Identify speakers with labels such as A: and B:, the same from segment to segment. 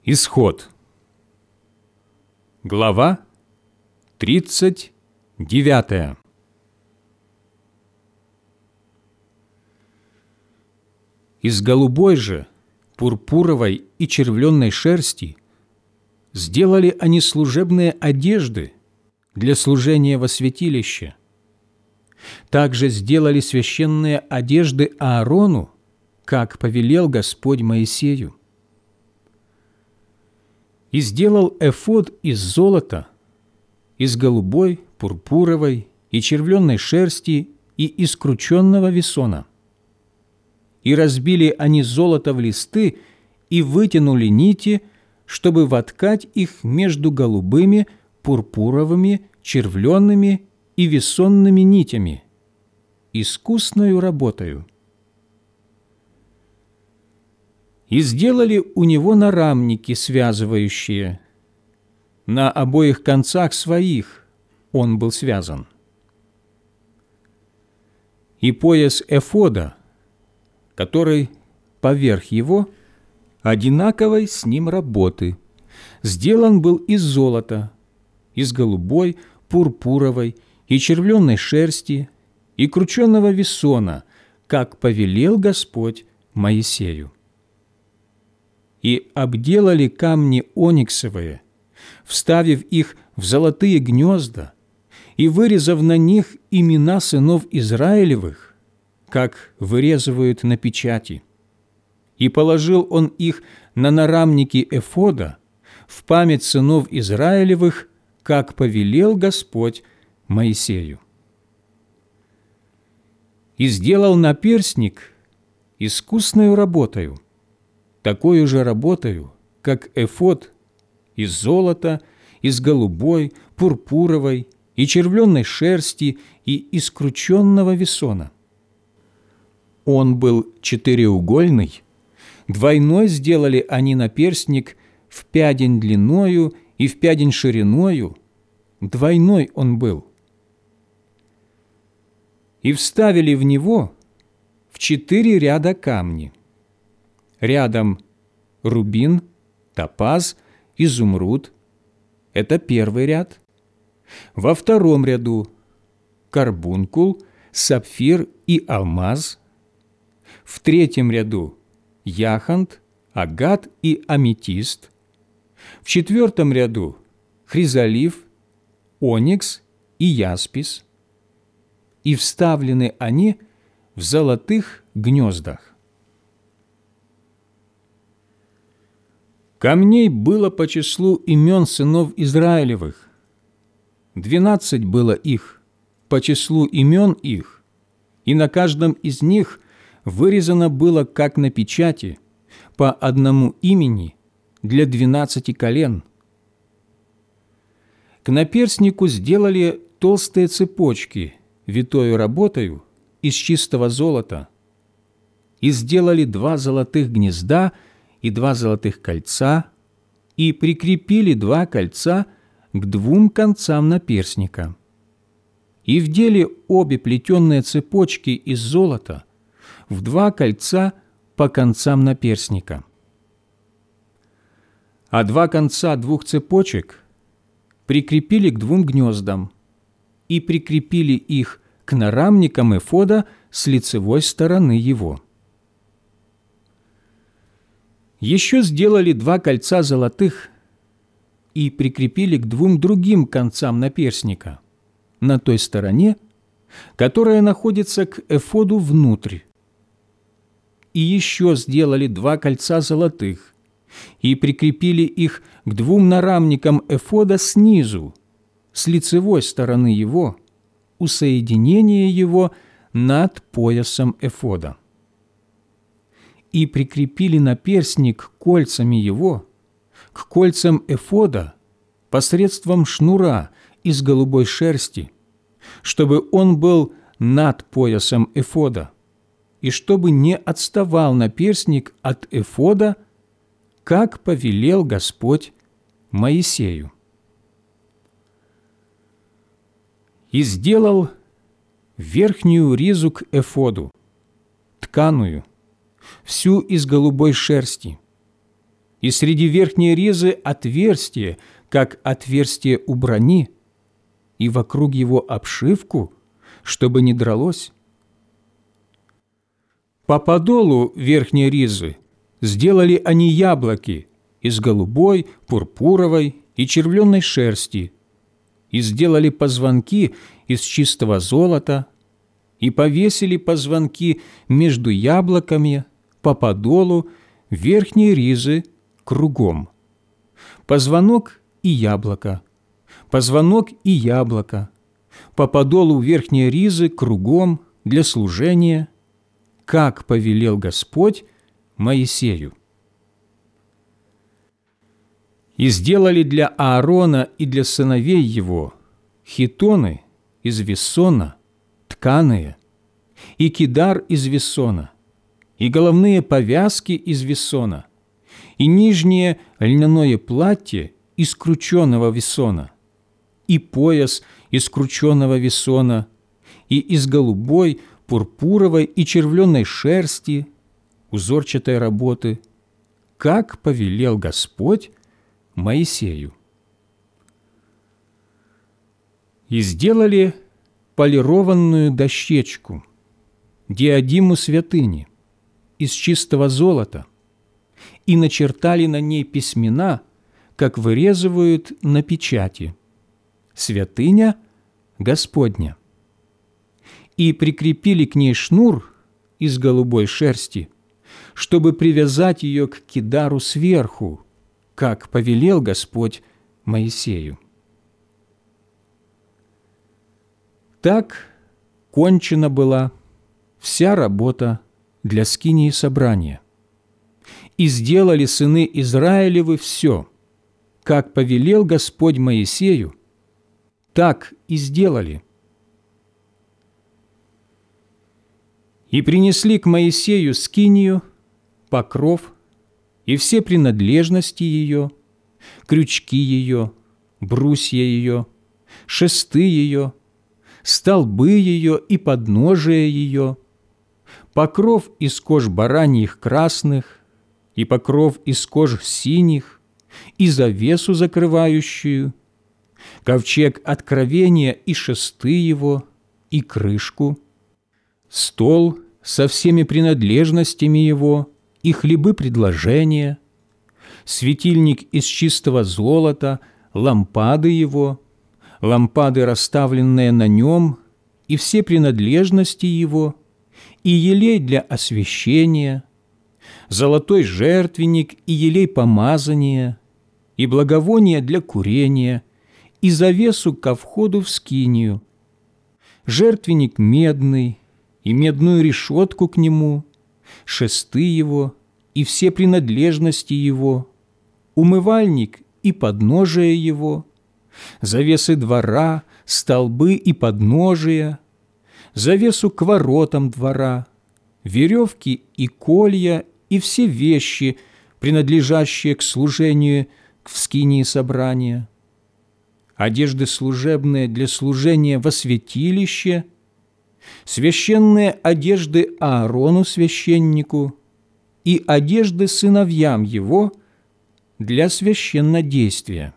A: Исход. Глава 39. Из голубой же, пурпуровой и червленной шерсти сделали они служебные одежды для служения во святилище. Также сделали священные одежды Аарону, как повелел Господь Моисею. И сделал эфод из золота, из голубой, пурпуровой и червленной шерсти и из крученного весона. И разбили они золото в листы и вытянули нити, чтобы воткать их между голубыми, пурпуровыми, червленными и весонными нитями, искусною работою. И сделали у него нарамники, связывающие. На обоих концах своих он был связан. И пояс эфода, который поверх его, одинаковой с ним работы, сделан был из золота, из голубой, пурпуровой и червленной шерсти и крученного весона, как повелел Господь Моисею. И обделали камни ониксовые, вставив их в золотые гнезда и вырезав на них имена сынов Израилевых, как вырезывают на печати. И положил он их на нарамники эфода в память сынов Израилевых, как повелел Господь Моисею. И сделал наперстник искусною работою, такою же работою, как эфод, из золота, из голубой, пурпуровой и червленной шерсти и из крученного весона. Он был четыреугольный, двойной сделали они наперстник в пядень длиною и в пядень шириною, двойной он был. И вставили в него в 4 ряда камни. Рядом рубин, топаз, изумруд – это первый ряд. Во втором ряду карбункул, сапфир и алмаз. В третьем ряду яхонт, агат и аметист. В четвертом ряду хризолиф, оникс и яспис. И вставлены они в золотых гнездах. Камней было по числу имен сынов Израилевых. 12 было их, по числу имен их, и на каждом из них вырезано было, как на печати, по одному имени для 12 колен. К наперстнику сделали толстые цепочки, витою работою, из чистого золота, и сделали 2 золотых гнезда и 2 золотых кольца, и прикрепили 2 кольца к 2 концам наперстника. И вдели обе плетеные цепочки из золота в 2 кольца по концам наперстника. А 2 конца 2 цепочек прикрепили к 2 гнездам и прикрепили их к нарамникам эфода с лицевой стороны его. Еще сделали 2 кольца золотых и прикрепили к 2 другим концам наперстника, на той стороне, которая находится к эфоду внутрь. И еще сделали 2 кольца золотых и прикрепили их к 2 нарамникам эфода снизу, с лицевой стороны его, у соединения его над поясом эфода. И прикрепили наперстник кольцами его к кольцам эфода посредством шнура из голубой шерсти, чтобы он был над поясом эфода, и чтобы не отставал наперстник от эфода, как повелел Господь Моисею. И сделал верхнюю ризу к эфоду, тканую, всю из голубой шерсти, и среди верхней ризы отверстие, как отверстие у брони, и вокруг его обшивку, чтобы не дралось. По подолу верхней ризы сделали они яблоки из голубой, пурпуровой и червленной шерсти, и сделали позвонки из чистого золота, и повесили позвонки между яблоками по подолу верхней ризы кругом. Позвонок и яблоко, позвонок и яблоко, по подолу верхней ризы кругом для служения, как повелел Господь Моисею. И сделали для Аарона и для сыновей его хитоны из вессона, тканые, и кидар из вессона, и головные повязки из вессона, и нижнее льняное платье из крученого вессона, и пояс из крученого вессона, и из голубой, пурпуровой и червленой шерсти, узорчатой работы, как повелел Господь Моисею. И сделали полированную дощечку, диадиму святыни, из чистого золота, и начертали на ней письмена, как вырезывают на печати: «Святыня Господня». И прикрепили к ней шнур из голубой шерсти, чтобы привязать ее к кидару сверху, как повелел Господь Моисею. Так кончена была вся работа для скинии собрания. И сделали сыны Израилевы все, как повелел Господь Моисею, так и сделали. И принесли к Моисею скинию, покров и все принадлежности ее, крючки ее, брусья ее, шесты ее, столбы ее и подножия ее, покров из кож бараньих красных, и покров из кож синих, и завесу закрывающую, ковчег откровения и шесты его, и крышку, стол со всеми принадлежностями его, и хлебы предложения, светильник из чистого золота, лампады его, лампады, расставленные на нем, и все принадлежности его, и елей для освящения, золотой жертвенник и елей помазания, и благовония для курения, и завесу ко входу в скинию, жертвенник медный, и медную решетку к нему, шесты его и все принадлежности его, умывальник и подножие его, завесы двора, столбы и подножия, завесу к воротам двора, веревки и колья и все вещи, принадлежащие к служению в скинии собрания, одежды служебные для служения во святилище, священные одежды Аарону священнику и одежды сыновьям его для священнодействия.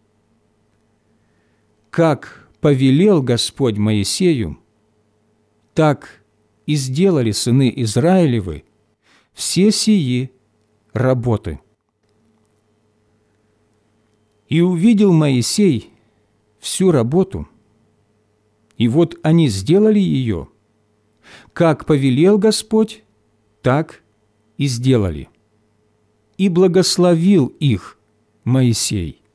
A: Как повелел Господь Моисею, так и сделали сыны Израилевы все сии работы. И увидел Моисей всю работу, и вот они сделали ее, как повелел Господь, так и сделали. И благословил их Моисей.